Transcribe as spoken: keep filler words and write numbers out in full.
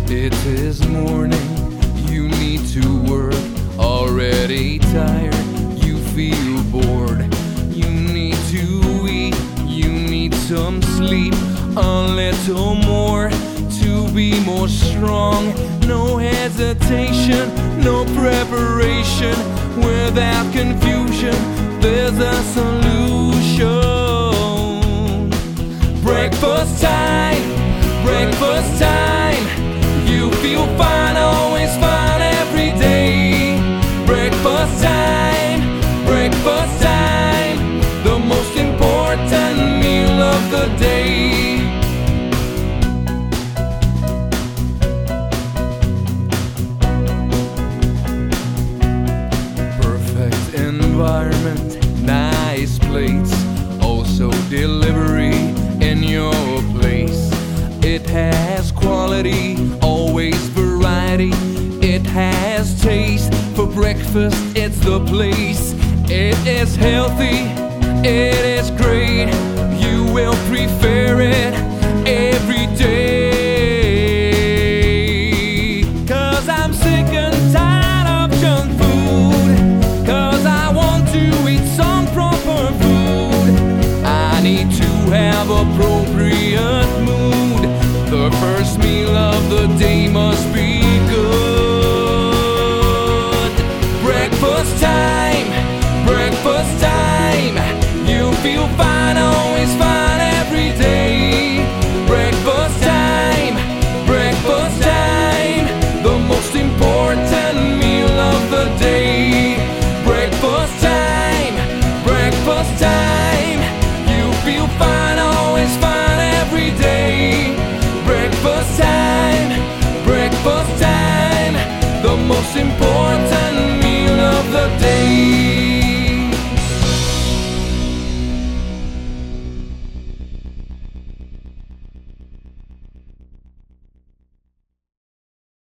It is morning, you need to work. Already tired, you feel bored. You need to eat, you need some sleep. A little more to be more strong. No hesitation, no preparation. Without confusion, there's a solution. Breakfast time, breakfast time. You feel fine, always fine every day. Breakfast time, breakfast time. The most important meal of the day. Perfect environment, nice plates. Also delivery in your place. It has quality, always variety. It has taste, for breakfast it's the place. It is healthy, it is great. You will prefer it every day. Cause I'm sick and tired of junk food. Cause I want to eat some proper food. I need to have appropriate mood. The first meal of the day must be good. Breakfast time, breakfast time. You feel fine.